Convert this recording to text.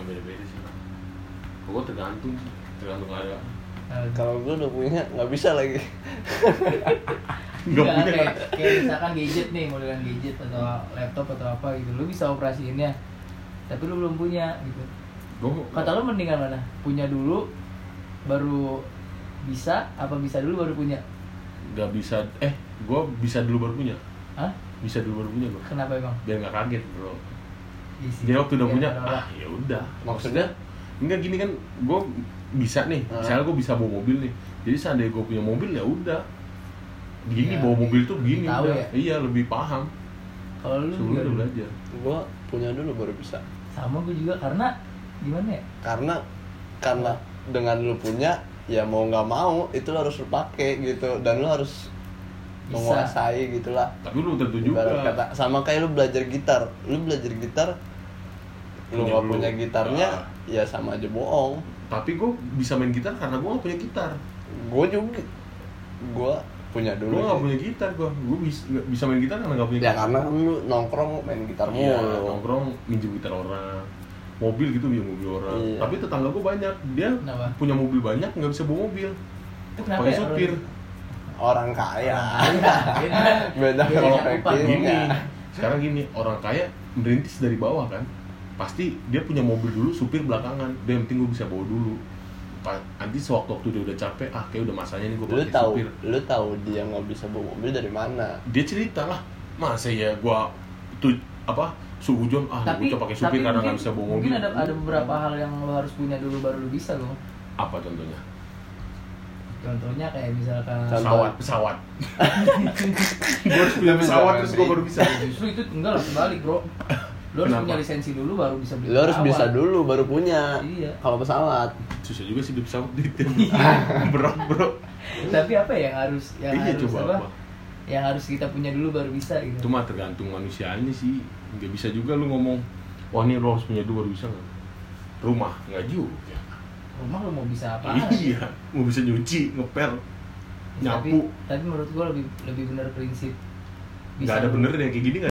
beda-beda sih. Gue tergantung ada. Kalau gue udah punya nggak bisa lagi. Nggak punya kayak misalkan gadget nih, modelan gadget atau laptop atau apa gitu, lu bisa operasiinnya tapi lu belum punya gitu. Kata lu mendingan mana? Punya dulu baru bisa, apa bisa dulu baru punya? Nggak bisa, gue bisa dulu baru punya. Hah? Bisa dulu baru punya gue. Kenapa emang? Biar nggak kaget bro. Isi. Jadi waktu udah punya, ya udah. Maksudnya? Enggak gini kan, gue bisa nih. Misalnya gue bisa bawa mobil nih. Jadi seandainya gue punya mobil ya udah. Gini ya, bawa mobil tuh gini tahu udah. Ya? Iya lebih paham. Kalau lu sebelum udah belajar. Gue punya dulu baru bisa. Sama gue juga karena gimana ya? Karena dengan lu punya ya mau nggak mau itu lo harus lu pakai gitu dan lu harus menguasai gitulah. Tapi lu tentu juga. Kata, sama kayak lu belajar gitar, lu nggak punya gitarnya ya sama aja bohong. Tapi gue bisa main gitar karena gue nggak punya gitar. Gue juga, gue punya dulu. Gue nggak punya gitar, gue bisa main gitar karena nggak punya gitar. Ya karena lu nongkrong main gitar mulu. Iya, nongkrong minjem gitar orang, mobil gitu minjem mobil orang. Iya. Tapi tetangga gue banyak, dia punya mobil banyak nggak bisa bawa mobil. Pakai supir. Orang kaya. Beda kalau gini. Sekarang gini, orang kaya merintis dari bawah kan. Pasti dia punya mobil dulu, supir belakangan. Dia yang penting gue bisa bawa dulu. Nanti sewaktu-waktu dia udah capek, kayak udah masanya nih gue pakai supir. Lu tahu dia nggak bisa bawa mobil dari mana? Dia cerita lah, masa ya gue tuh apa suhujon gue coba pakai supir karena nggak bisa bawa mobil. Mungkin ada beberapa hal yang lo harus punya dulu baru lo bisa lo. Apa contohnya? Contohnya kayak misalkan pesawat. Gue harus punya pesawat terus gue baru bisa. Justru itu enggak lah, kebalik bro. Lo harus punya lisensi dulu baru bisa beli pesawat. Lo harus bisa dulu baru punya. Iya. Kalau pesawat susah juga sih di pesawat berat bro. Tapi apa yang harus apa? Yang harus kita punya dulu baru bisa gitu. Cuma tergantung manusianya sih. Nggak bisa juga lu ngomong, wah ini lo harus punya dulu baru bisa nggak? Rumah nggak juga. Rumah lo mau bisa apa? Iya, mau bisa nyuci, ngepel, nyapu. Tapi menurut gua lebih benar prinsip. Nggak ada bener ya kayak gini.